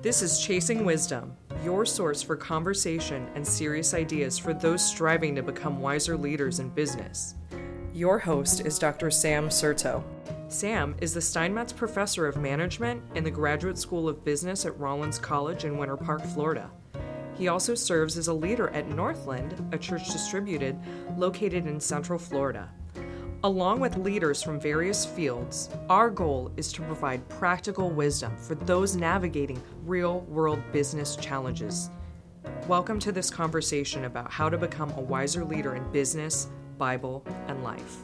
This is Chasing Wisdom, your source for conversation and serious ideas for those striving to become wiser leaders in business. Your host is Dr. Sam Certo. Sam is the Steinmetz Professor of Management in the Graduate School of Business at Rollins College in Winter Park, Florida. He also serves as a leader at Northland, a church distributed located in Central Florida. Along with leaders from various fields, our goal is to provide practical wisdom for those navigating real-world business challenges. Welcome to this conversation about how to become a wiser leader in business, Bible, and life.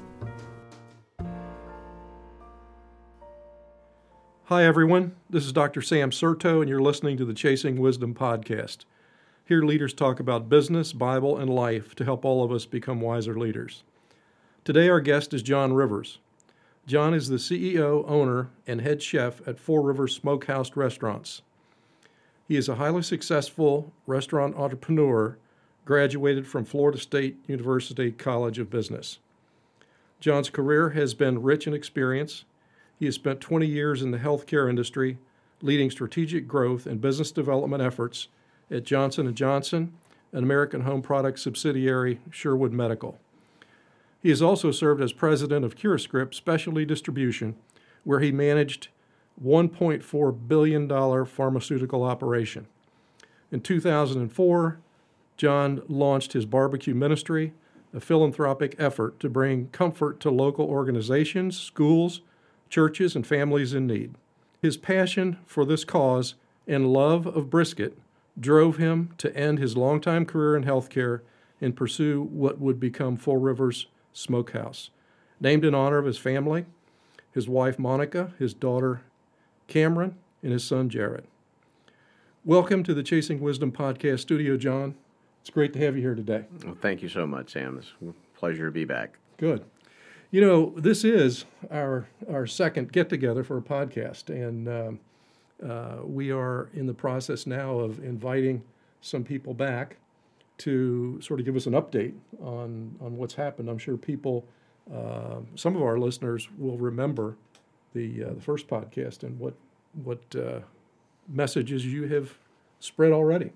Hi, everyone. This is Dr. Sam Certo, and you're listening to the Chasing Wisdom podcast. Here, leaders talk about business, Bible, and life to help all of us become wiser leaders. Today, our guest is John Rivers. John is the CEO, owner, and head chef at Four Rivers Smokehouse Restaurants. He is a highly successful restaurant entrepreneur, graduated from Florida State University College of Business. John's career has been rich in experience. He has spent 20 years in the healthcare industry, leading strategic growth and business development efforts at Johnson & Johnson, an American Home Products subsidiary, Sherwood Medical. He has also served as president of CuraScript Specialty Distribution, where he managed $1.4 billion pharmaceutical operation. In 2004, John launched his barbecue ministry, a philanthropic effort to bring comfort to local organizations, schools, churches, and families in need. His passion for this cause and love of brisket drove him to end his longtime career in healthcare and pursue what would become Four Rivers Smokehouse, named in honor of his family, his wife Monica, his daughter Cameron, and his son Jared. Welcome to the Chasing Wisdom podcast studio, John. It's great to have you here today. Well, thank you so much, Sam. It's a pleasure to be back. Good. You know, this is our second get-together for a podcast, and we are in the process now of inviting some people back to sort of give us an update on what's happened. I'm sure people, some of our listeners will remember the first podcast and what messages you have spread already.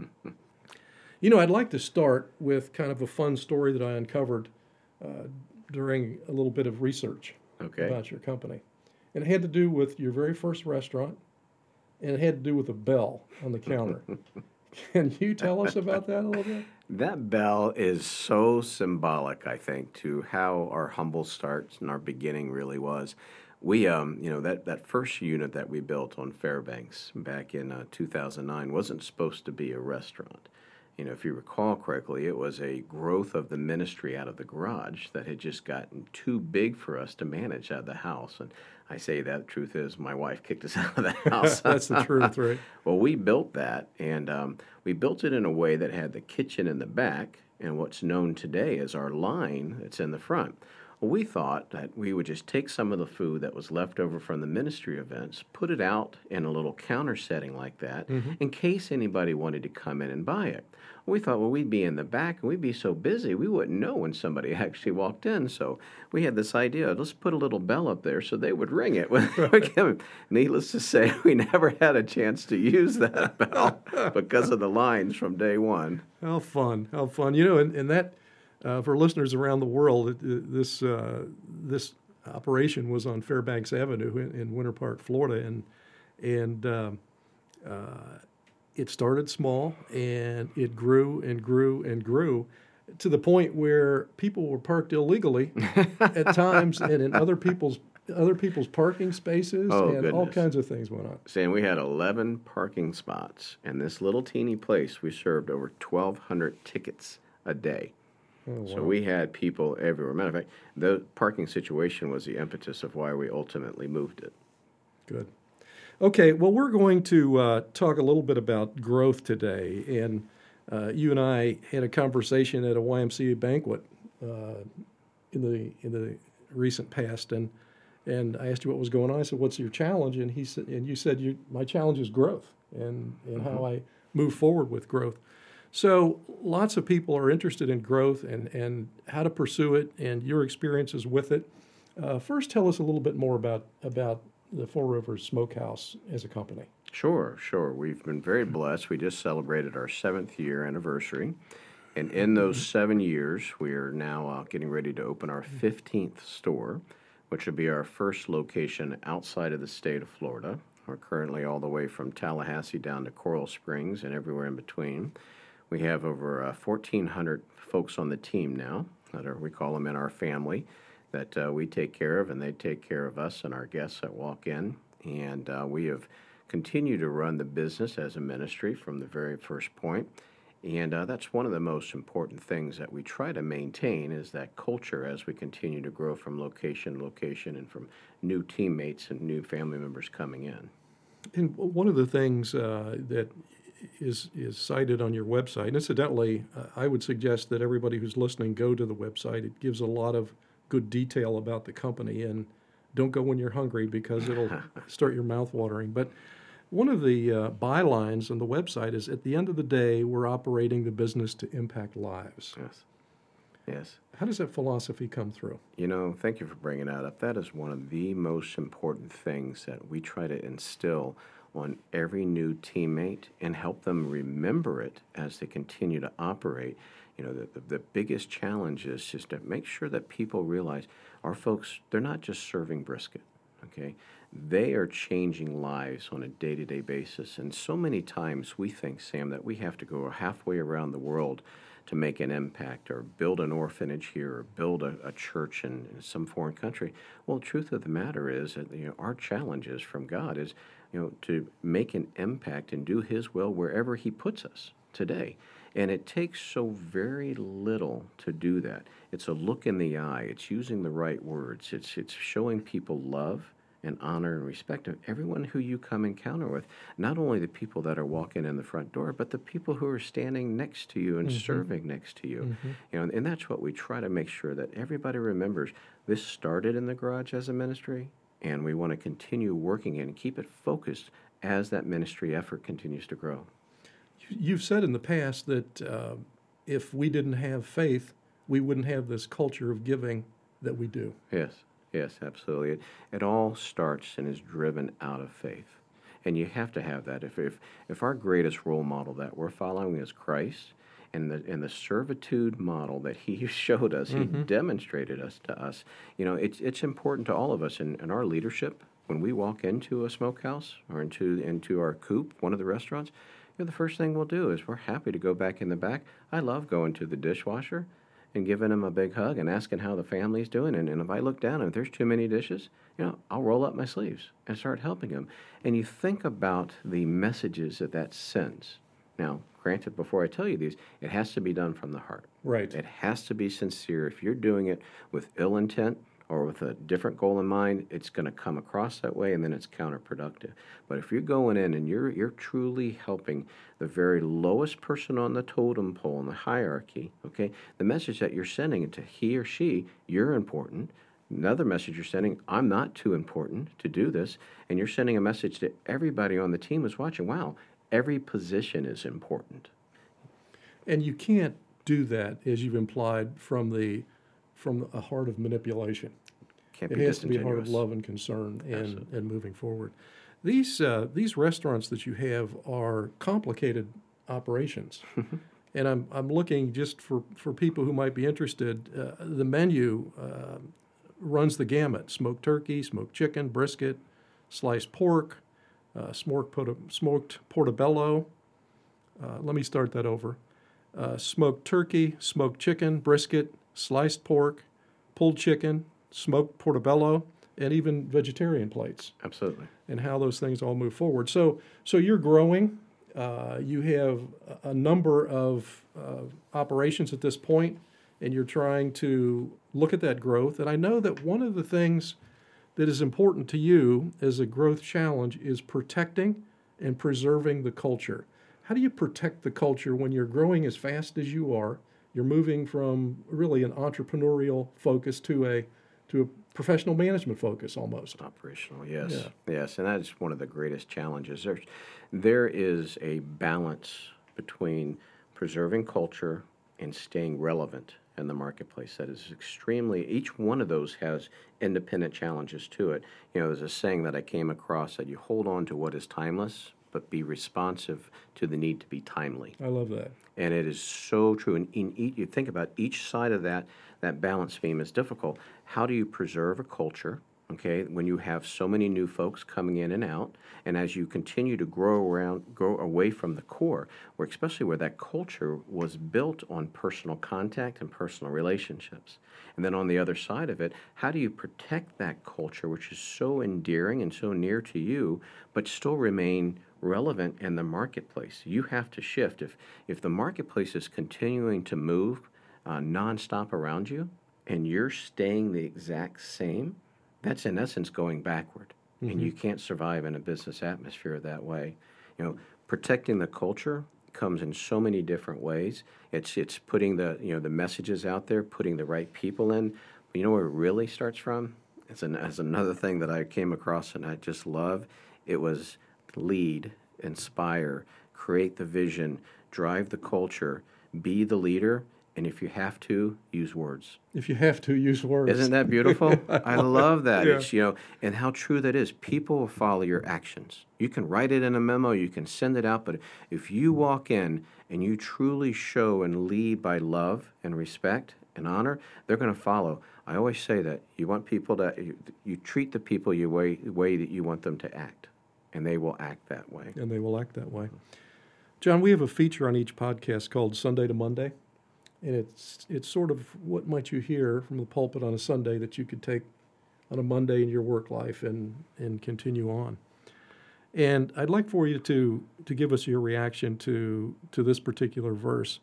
You know, I'd like to start with kind of a fun story that I uncovered during a little bit of research about your company. And it had to do with your very first restaurant, and it had to do with a bell on the counter. Can you tell us about that a little bit? That bell is so symbolic, I think, to how our humble start and our beginning really was. We, that first unit that we built on Fairbanks back in 2009 wasn't supposed to be a restaurant. You know, if you recall correctly, it was a growth of the ministry out of the garage that had just gotten too big for us to manage out of the house. And I say that, truth is, my wife kicked us out of the house. That's the truth, right? Well, we built that, and we built it in a way that had the kitchen in the back and what's known today as our line that's in the front. Well, we thought that we would just take some of the food that was left over from the ministry events, put it out in a little counter setting like that, in case anybody wanted to come in and buy it. We thought, well, we'd be in the back, and we'd be so busy, we wouldn't know when somebody actually walked in. So we had this idea, let's put a little bell up there so they would ring it when they would come in. Needless to say, we never had a chance to use that bell because of the lines from day one. How fun. You know, and that, for listeners around the world, this operation was on Fairbanks Avenue in Winter Park, Florida, and it started small, and it grew and grew and grew to the point where people were parked illegally at times and in other people's parking spaces, all kinds of things went on. Sam, we had 11 parking spots, and this little teeny place, we served over 1,200 tickets a day. Oh, wow. So we had people everywhere. Matter of fact, the parking situation was the impetus of why we ultimately moved it. Good. Okay, well, we're going to talk a little bit about growth today, and you and I had a conversation at a YMCA banquet in the recent past, and I asked you what was going on. I said, "What's your challenge?" And you said, "My challenge is growth, and how I move forward with growth." So lots of people are interested in growth and how to pursue it, and your experiences with it. First, tell us a little bit more about the Four Rivers Smokehouse as a company. Sure, sure. We've been very blessed. We just celebrated our 7th-year anniversary. And in those 7 years, we are now getting ready to open our 15th store, which will be our first location outside of the state of Florida. We're currently all the way from Tallahassee down to Coral Springs and everywhere in between. We have over 1,400 folks on the team now we call them in our family, that we take care of, and they take care of us and our guests that walk in. And we have continued to run the business as a ministry from the very first point. And that's one of the most important things that we try to maintain is that culture as we continue to grow from location to location and from new teammates and new family members coming in. And one of the things that is cited on your website, and incidentally, I would suggest that everybody who's listening go to the website. It gives a lot of good detail about the company, and don't go when you're hungry because it'll start your mouth watering. But one of the bylines on the website is, at the end of the day, we're operating the business to impact lives. Yes. Yes. How does that philosophy come through? Thank you for bringing that up. That is one of the most important things that we try to instill on every new teammate and help them remember it as they continue to operate. The biggest challenge is just to make sure that people realize our folks, they're not just serving brisket, okay? They are changing lives on a day-to-day basis. And so many times we think, Sam, that we have to go halfway around the world to make an impact or build an orphanage here or build a church in some foreign country. Well, the truth of the matter is that our challenge is from God is to make an impact and do His will wherever He puts us today. And it takes so very little to do that. It's a look in the eye. It's using the right words. It's showing people love and honor and respect of everyone who you come encounter with, not only the people that are walking in the front door, but the people who are standing next to you and serving next to you. And that's what we try to make sure that everybody remembers. This started in the garage as a ministry, and we want to continue working it and keep it focused as that ministry effort continues to grow. You've said in the past that if we didn't have faith, we wouldn't have this culture of giving that we do. Yes, absolutely. It all starts and is driven out of faith. And you have to have that. If our greatest role model that we're following is Christ, and the servitude model that He showed us, He demonstrated to us, it's important to all of us in our leadership. When we walk into a smokehouse or into our coop, one of the restaurants, the first thing we'll do is we're happy to go back in the back. I love going to the dishwasher and giving him a big hug and asking how the family's doing. And if I look down and if there's too many dishes, I'll roll up my sleeves and start helping him. And you think about the messages that sends. Now, granted, before I tell you these, it has to be done from the heart. Right. It has to be sincere. If you're doing it with ill intent or with a different goal in mind, it's going to come across that way, and then it's counterproductive. But if you're going in and you're truly helping the very lowest person on the totem pole in the hierarchy, okay, the message that you're sending to he or she, you're important. Another message you're sending, I'm not too important to do this. And you're sending a message to everybody on the team who's watching, wow, every position is important. And you can't do that, as you've implied, from a heart of manipulation. Can't it be has to be a heart of disingenuous. love and concern and moving forward. These restaurants that you have are complicated operations. And I'm looking just for people who might be interested. The menu runs the gamut: smoked turkey, smoked chicken, brisket, sliced pork, smoked portobello. Let me start that over. Smoked turkey, smoked chicken, brisket, sliced pork, pulled chicken, smoked portobello, and even vegetarian plates. Absolutely. And how those things all move forward. So you're growing. You have a number of operations at this point, and you're trying to look at that growth. And I know that one of the things that is important to you as a growth challenge is protecting and preserving the culture. How do you protect the culture when you're growing as fast as you are? You're moving from really an entrepreneurial focus to a professional management focus almost. Operational, yes. Yeah. Yes, and that is one of the greatest challenges. There is a balance between preserving culture and staying relevant in the marketplace. That is each one of those has independent challenges to it. There's a saying that I came across that you hold on to what is timeless, but be responsive to the need to be timely. I love that. And it is so true. And you think about each side of that balance beam is difficult. How do you preserve a culture, okay, when you have so many new folks coming in and out, and as you continue to grow away from the core, where especially where that culture was built on personal contact and personal relationships. And then on the other side of it, how do you protect that culture, which is so endearing and so near to you, but still remain relevant in the marketplace? You have to shift. If the marketplace is continuing to move nonstop around you, and you're staying the exact same, that's in essence going backward. Mm-hmm. And you can't survive in a business atmosphere that way. Protecting the culture comes in so many different ways. It's putting the messages out there, putting the right people in. But you know where it really starts from? It's another thing that I came across and I just love. It was lead, inspire, create the vision, drive the culture, be the leader, and if you have to, use words. If you have to, use words. Isn't that beautiful? I love that. Yeah. It's, and how true that is. People will follow your actions. You can write it in a memo, you can send it out, but if you walk in and you truly show and lead by love and respect and honor, they're going to follow. I always say that you want people you treat the people the way that you want them to act, and they will act that way. And they will act that way. John, we have a feature on each podcast called Sunday to Monday. And it's sort of what might you hear from the pulpit on a Sunday that you could take on a Monday in your work life and continue on. And I'd like for you to give us your reaction to this particular verse.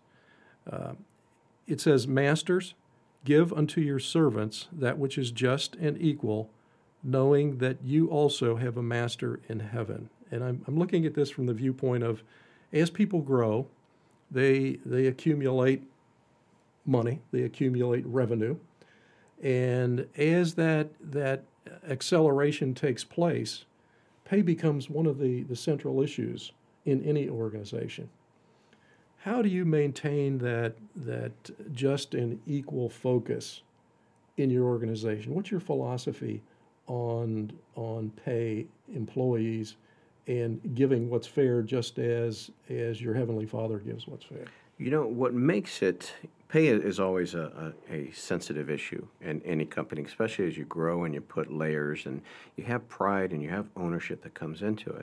It says, "Masters, give unto your servants that which is just and equal, knowing that you also have a master in heaven." And I'm looking at this from the viewpoint of, as people grow, they accumulate money, they accumulate revenue, and as that acceleration takes place, pay becomes one of the central issues in any organization. How do you maintain that just and equal focus in your organization? What's your philosophy on pay employees and giving what's fair just as your Heavenly Father gives what's fair? What makes it, pay is always a sensitive issue in any company, especially as you grow and you put layers and you have pride and you have ownership that comes into it.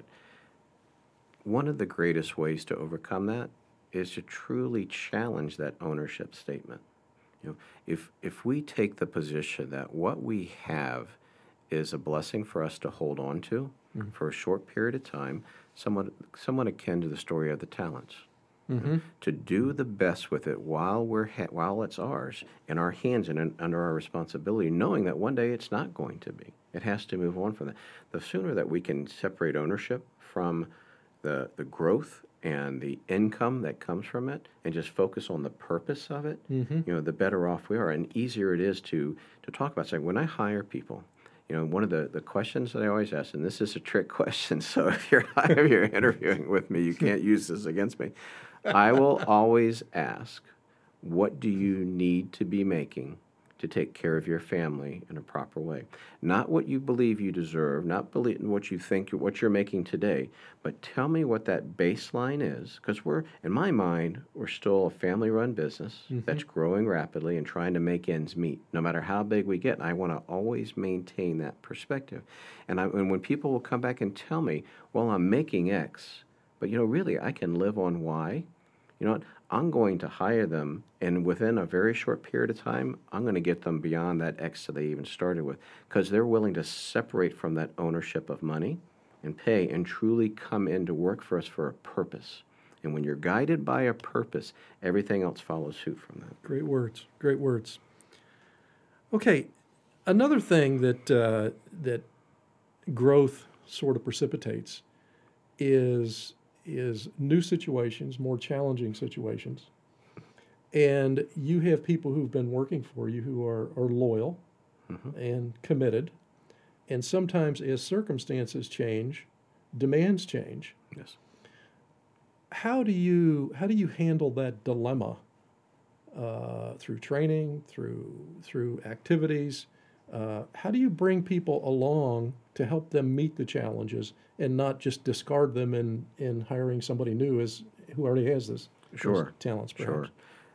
One of the greatest ways to overcome that is to truly challenge that ownership statement. If we take the position that what we have is a blessing for us to hold on to for a short period of time, somewhat akin to the story of the talents. Mm-hmm. To do the best with it while it's ours, in our hands and under our responsibility, knowing that one day it's not going to be. It has to move on from that. The sooner that we can separate ownership from the growth and the income that comes from it and just focus on the purpose of it, the better off we are and easier it is to talk about. So when I hire people, one of the questions that I always ask, and this is a trick question, so if you're interviewing with me, you can't use this against me. I will always ask, what do you need to be making to take care of your family in a proper way? Not what you believe you deserve, not what you think, what you're making today, but tell me what that baseline is, because in my mind, we're still a family-run business that's growing rapidly and trying to make ends meet, no matter how big we get. And I want to always maintain that perspective. And when people will come back and tell me, well, I'm making X, but really I can live on Y, I'm going to hire them, and within a very short period of time, I'm going to get them beyond that X that they even started with, because they're willing to separate from that ownership of money and pay and truly come in to work for us for a purpose. And when you're guided by a purpose, everything else follows suit from that. Great words. Great words. Okay, another thing that growth sort of precipitates is new situations, more challenging situations. And you have people who've been working for you who are loyal and committed. And sometimes as circumstances change, demands change. Yes. How do you handle that dilemma through training, through activities, How do you bring people along to help them meet the challenges and not just discard them in hiring somebody new who already has those talents, perhaps? Sure.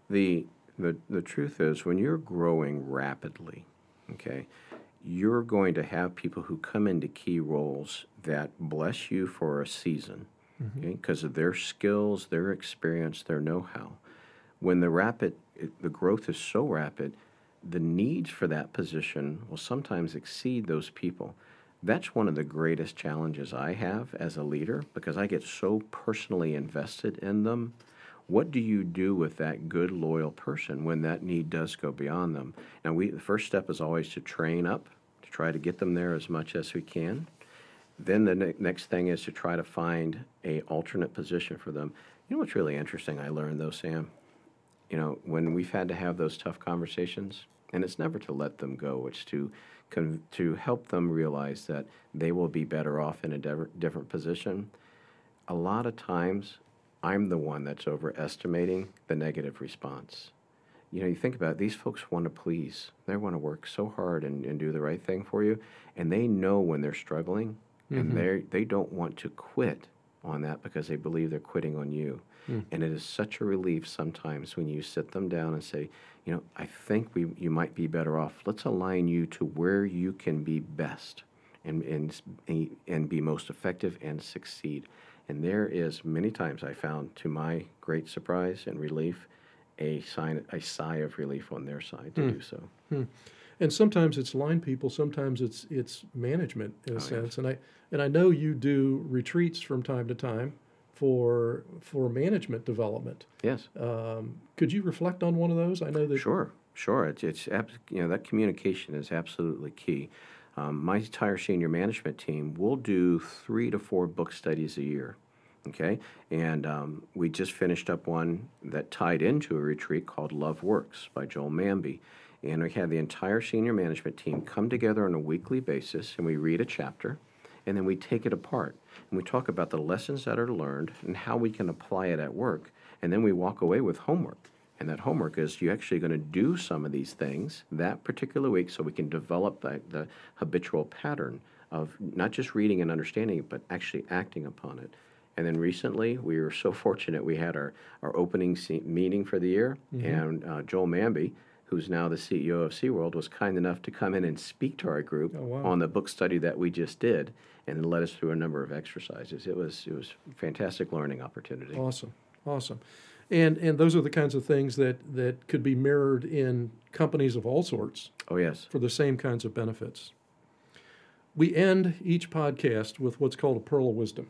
The truth is, when you're growing rapidly, okay, you're going to have people who come into key roles that bless you for a season, because of their skills, their experience, their know-how. When the growth is so rapid, the needs for that position will sometimes exceed those people. That's one of the greatest challenges I have as a leader, because I get so personally invested in them. What do you do with that good, loyal person when that need does go beyond them? Now, the first step is always to train up, to try to get them there as much as we can. Then the next thing is to try to find a alternate position for them. You know what's really interesting I learned, though, Sam? You know, when we've had to have those tough conversations, and it's never to let them go, it's to help them realize that they will be better off in a different position. A lot of times, I'm the one that's overestimating the negative response. You know, you think about it, these folks want to please. They want to work so hard and do the right thing for you, and they know when they're struggling, and they don't want to quit on that because they believe they're quitting on you. And it is such a relief sometimes when you sit them down and say, you know, I think you might be better off. Let's align you to where you can be best and be most effective and succeed. And there is many times I found, to my great surprise and relief, a sigh of relief on their side to do so. And sometimes it's line people, sometimes it's management in a sense. Yes. And I know you do retreats from time to time for management development. Yes. Could you reflect on one of those? I know that. Sure. It's that communication is absolutely key. My entire senior management team will do 3 to 4 book studies a year. Okay, and we just finished up one that tied into a retreat called Love Works by Joel Manby. And we had the entire senior management team come together on a weekly basis, and we read a chapter, and then we take it apart. And we talk about the lessons that are learned and how we can apply it at work. And then we walk away with homework. And that homework is you're actually going to do some of these things that particular week so we can develop the habitual pattern of not just reading and understanding it, but actually acting upon it. And then recently, we were so fortunate, we had our opening meeting for the year, and Joel Manby, who's now the CEO of SeaWorld, was kind enough to come in and speak to our group on the book study that we just did, and then led us through a number of exercises. It was a fantastic learning opportunity. Awesome. And those are the kinds of things that could be mirrored in companies of all sorts. Oh, yes. For the same kinds of benefits. We end each podcast with what's called a pearl of wisdom.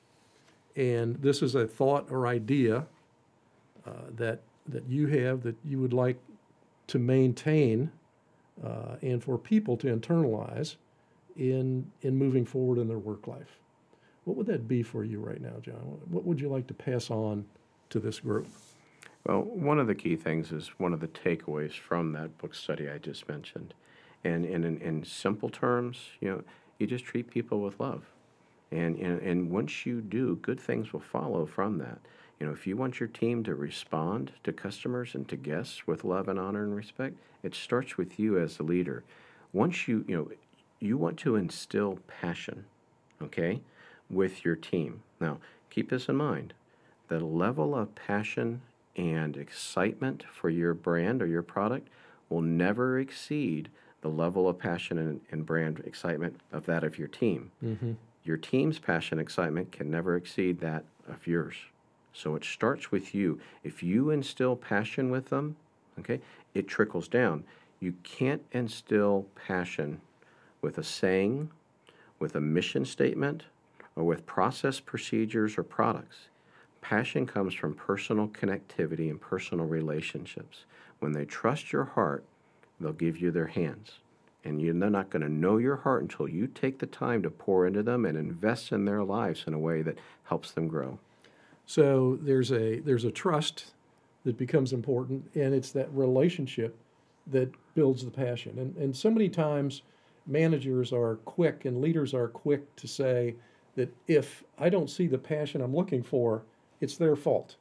And this is a thought or idea that you have that you would like to maintain and for people to internalize in moving forward in their work life. What would that be for you right now, John? What would you like to pass on to this group? Well, one of the key things is one of the takeaways from that book study I just mentioned. And in simple terms, you just treat people with love. And once you do, good things will follow from that. If you want your team to respond to customers and to guests with love and honor and respect, it starts with you as the leader. Once you want to instill passion, okay, with your team. Now, keep this in mind. The level of passion and excitement for your brand or your product will never exceed the level of passion and brand excitement of that of your team. Your team's passion and excitement can never exceed that of yours. So it starts with you. If you instill passion with them, okay, it trickles down. You can't instill passion with a saying, with a mission statement, or with process, procedures, or products. Passion comes from personal connectivity and personal relationships. When they trust your heart, they'll give you their hands. And they're not going to know your heart until you take the time to pour into them and invest in their lives in a way that helps them grow. So there's a trust that becomes important, and it's that relationship that builds the passion. And so many times managers are quick and leaders are quick to say that if I don't see the passion I'm looking for, it's their fault.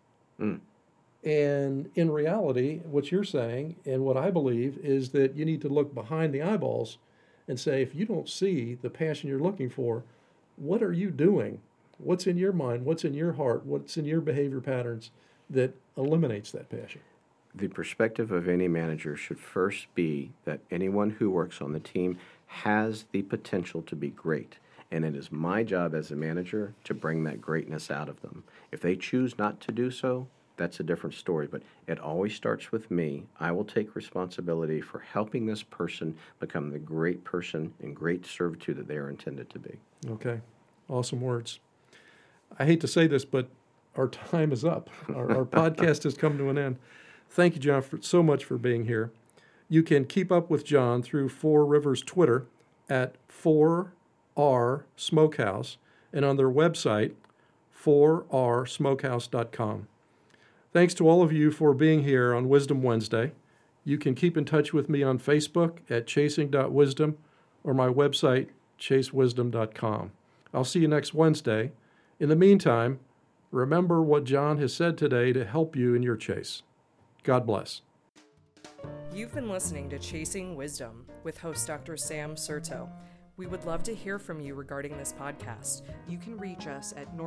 And in reality, what you're saying and what I believe is that you need to look behind the eyeballs and say, if you don't see the passion you're looking for, what are you doing? What's in your mind? What's in your heart? What's in your behavior patterns that eliminates that passion? The perspective of any manager should first be that anyone who works on the team has the potential to be great. And it is my job as a manager to bring that greatness out of them. If they choose not to do so, that's a different story. But it always starts with me. I will take responsibility for helping this person become the great person and great servitude that they are intended to be. Okay. Awesome words. I hate to say this, but our time is up. Our podcast has come to an end. Thank you, John, so much for being here. You can keep up with John through Four Rivers Twitter at 4R Smokehouse and on their website, 4rsmokehouse.com. Thanks to all of you for being here on Wisdom Wednesday. You can keep in touch with me on Facebook at chasing.wisdom or my website, chasewisdom.com. I'll see you next Wednesday. In the meantime, remember what John has said today to help you in your chase. God bless. You've been listening to Chasing Wisdom with host Dr. Sam Serto. We would love to hear from you regarding this podcast. You can reach us at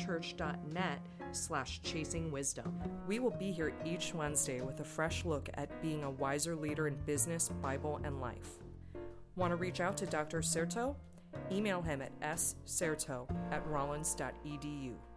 northlandchurch.net/chasingwisdom. We will be here each Wednesday with a fresh look at being a wiser leader in business, Bible, and life. Want to reach out to Dr. Serto? Email him at sserto@rollins.edu.